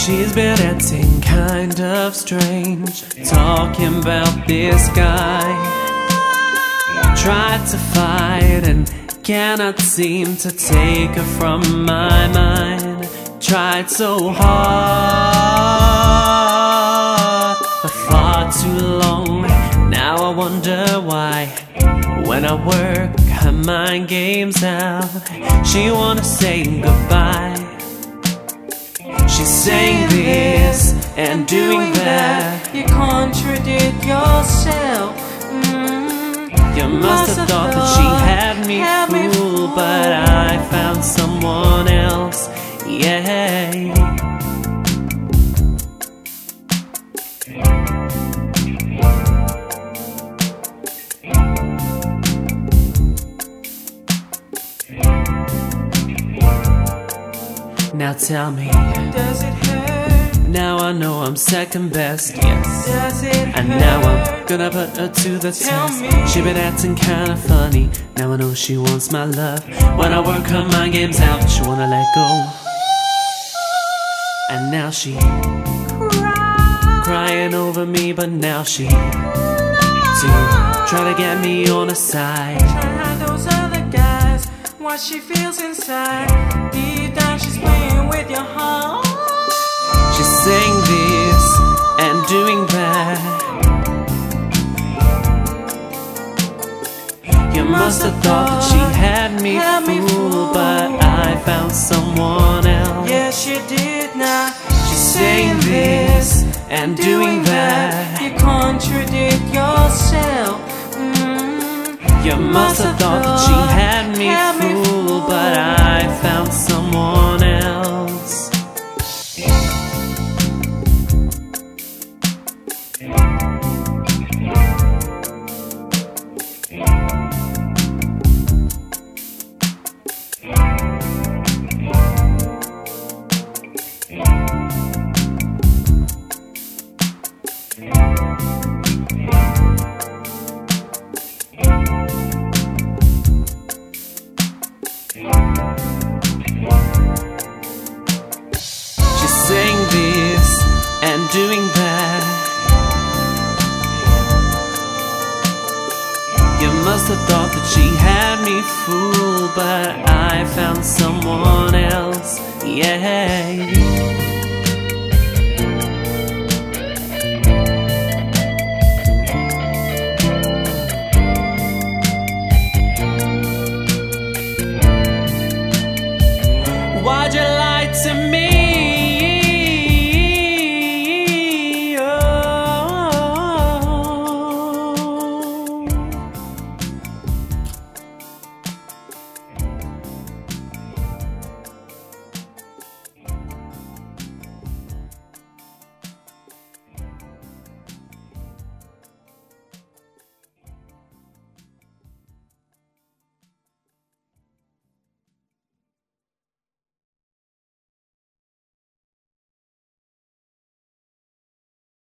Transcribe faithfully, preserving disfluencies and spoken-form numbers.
She's been acting kind of strange, talking about this guy. Tried to fight and cannot seem to take her from my mind. Tried so hard for far too long. Now I wonder why, when I work her mind games out, she wanna say goodbye. She's saying this and doing that. You contradict yourself. mm. You must have thought that she had me fooled, but I found someone else. Yeah. Now tell me, does it hurt? Now I know I'm second best, yes. Does it hurt? And now I'm gonna put her to the test. She been acting kinda funny, now I know she wants my love. When I work her mind games out, she wanna let go. And now she Cry. crying over me, but now she to try to get me on her side. Try those other guys, what she feels inside. Deep down she's playing with your heart. She's saying this and doing that. You must have thought that she had me fooled, but I found someone else. Yes, she did now. She's saying this and doing that. You contradict yourself. mm. You must have thought that she had me fooled, but I found someone else. She's saying this and doing that. You must have thought that she had me fooled, but I found someone else. Yeah.